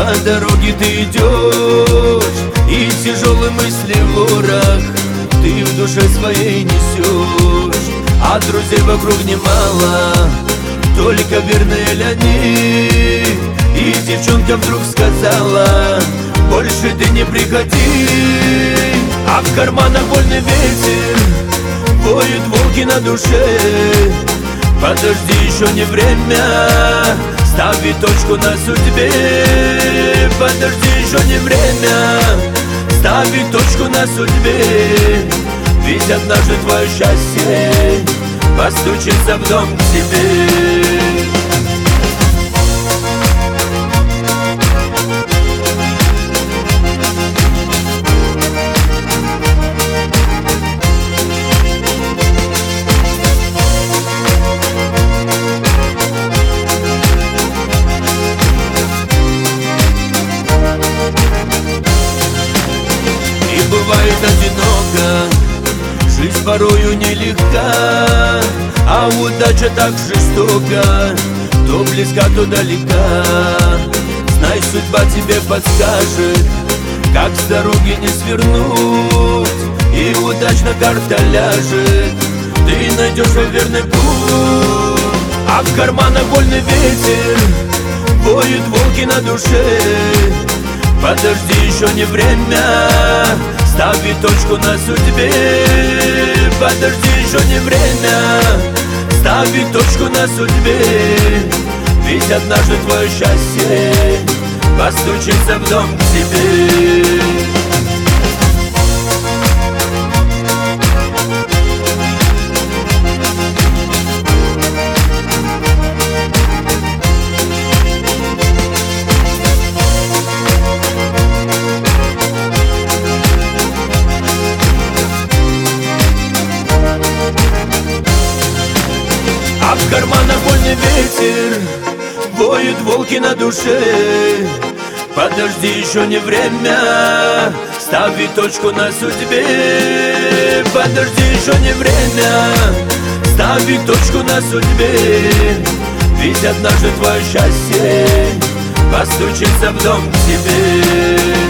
По дороге ты идешь, и тяжелые мысли ворох ты в душе своей несешь. А друзей вокруг немало, только верные ли они? И девчонка вдруг сказала: больше ты не приходи. А в карманах вольный ветер, воют волки на душе. Подожди, еще не время ставить точку на судьбе. Подожди, еще не время ставить точку на судьбе. Ведь однажды твое счастье постучится в дом к тебе. Бывает одиноко, жизнь порою нелегка, а удача так жестока, то близка, то далека. Знай, судьба тебе подскажет, как с дороги не свернуть, и удачно карта ляжет, ты найдешь верный путь. А в карманах вольный ветер, воют волки на душе. Подожди, еще не время ставить точку на судьбе. Подожди, еще не время ставить точку на судьбе. Ведь однажды твое счастье постучится в дом к тебе. А в карманах вольный ветер, воют волки на душе. Подожди, еще не время ставить точку на судьбе. Подожди, еще не время ставить точку на судьбе. Ведь однажды твое счастье постучится в дом к тебе.